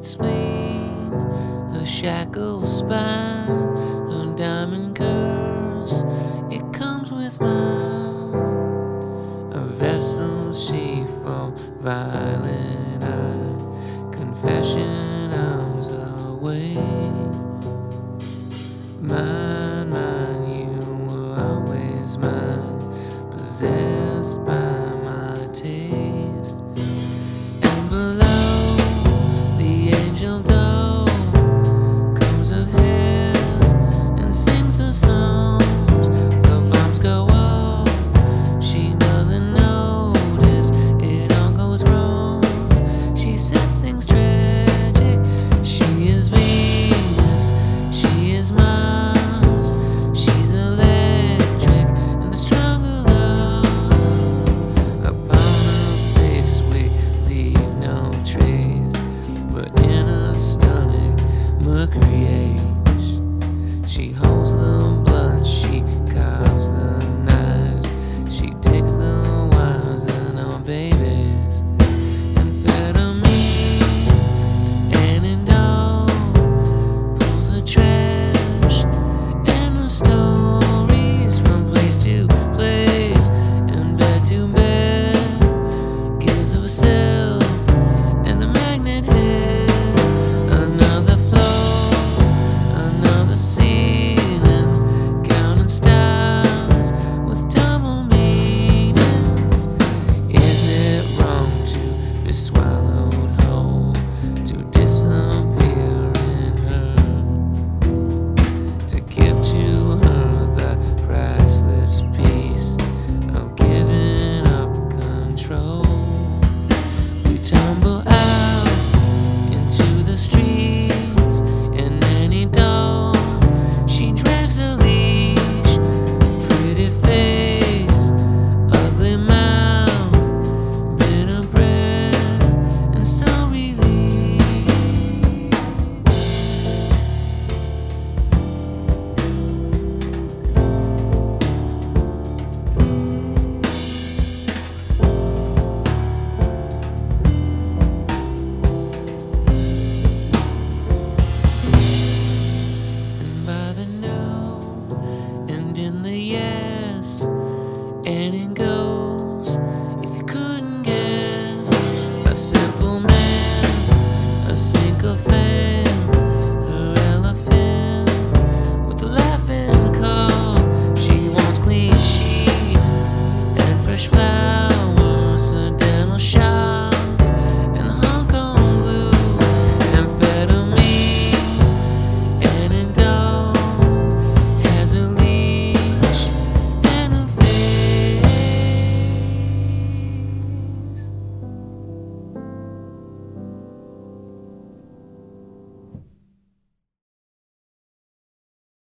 spleen, her shackled spine, her diamond curse, it comes with mine. A vessel she for violent eye, confession arms away. Mine, mine, you were always mine, possessed by my taste. And below the angel dome comes her hair and sings her songs. The bombs go off, she doesn't notice, it all goes wrong. She sets things tragic, she is Venus, she is Mars, she's electric, and the stronger love. Upon her face we leave no trace, but in her stomach Mercury H. She holds the blood, she carves the knives, she digs the wires in our baby.